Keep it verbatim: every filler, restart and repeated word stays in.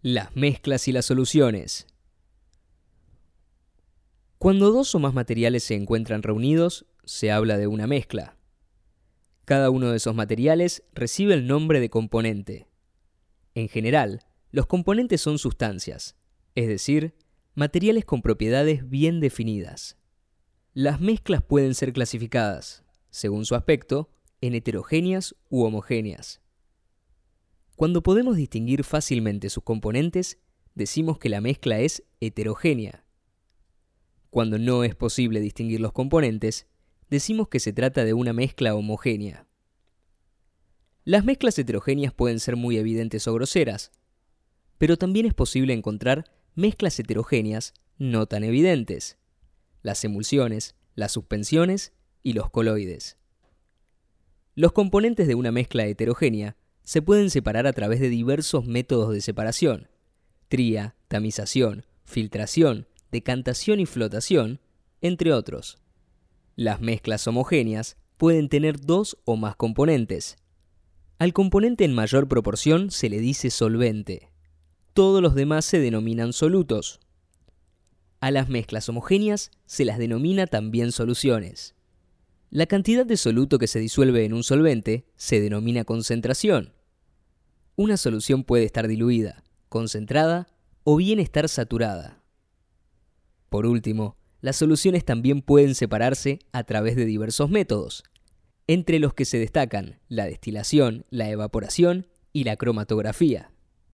Las mezclas y las soluciones. Cuando dos o más materiales se encuentran reunidos, se habla de una mezcla. Cada uno de esos materiales recibe el nombre de componente. En general, los componentes son sustancias, es decir, materiales con propiedades bien definidas. Las mezclas pueden ser clasificadas, según su aspecto, en heterogéneas u homogéneas. Cuando podemos distinguir fácilmente sus componentes, decimos que la mezcla es heterogénea. Cuando no es posible distinguir los componentes, decimos que se trata de una mezcla homogénea. Las mezclas heterogéneas pueden ser muy evidentes o groseras, pero también es posible encontrar mezclas heterogéneas no tan evidentes: las emulsiones, las suspensiones y los coloides. Los componentes de una mezcla heterogénea se pueden separar a través de diversos métodos de separación: tría, tamización, filtración, decantación y flotación, entre otros. Las mezclas homogéneas pueden tener dos o más componentes. Al componente en mayor proporción se le dice solvente. Todos los demás se denominan solutos. A las mezclas homogéneas se las denomina también soluciones. La cantidad de soluto que se disuelve en un solvente se denomina concentración. Una solución puede estar diluida, concentrada o bien estar saturada. Por último, las soluciones también pueden separarse a través de diversos métodos, entre los que se destican la destilación, la evaporación y la cromatografía.